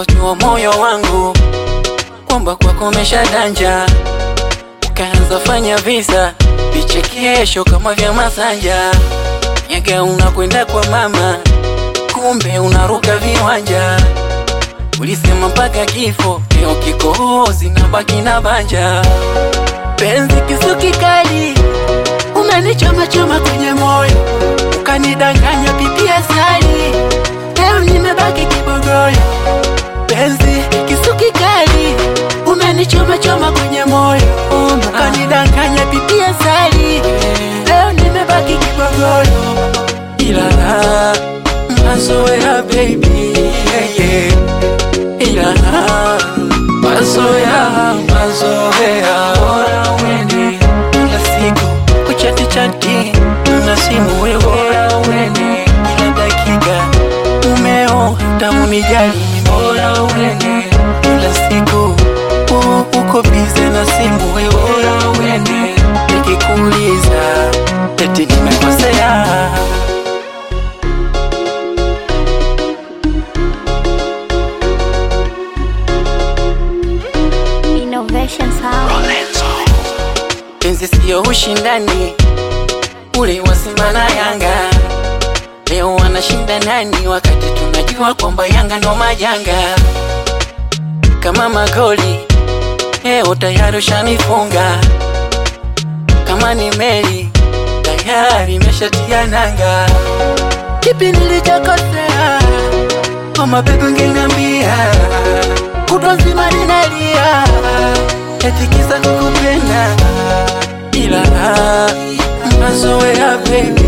ulipotua moyo wangu kwamba kwako umeshadanja, ukaanza fanya visa vichekesho kama vya Masanja. Nyaga unakwenda kwa mama, kumbe unaruka viwanja. Ulisema mpaka kifo, leo kikohozi na baki na banja. Penzi kisu kikali, umenichoma choma kwenye moyo, ukanidanganya pipi asali, leo nimebaki kibogoyo. Penzi kisu kikali, umenichoma choma kwenye moyo, ukanidanganya pipi asali, leo nimebaki kibogoyo. Ila mazoea baby, yeah, yeah. Ila mazoea bora uende kila siku kuchati chati na simu wewe, bora uende kila dakika umeo tamu nijali, bora uende kila siku uko busy na simu wewe, bora uende nikikuuliza eti nimekosea. Penzi siyo ushindani ule wa Simba na Yanga, leo wanashinda nani wakati tunajua kwamba Yanga ndo majanga. Kama magoli leo tayari ushanifunga, kama ni meli tayari imeshatia nanga. Kipi nilichokosea mama baby ungeniambia, kutwa nzima ninalia eti kisa kukupenda. Ila mazoea baby,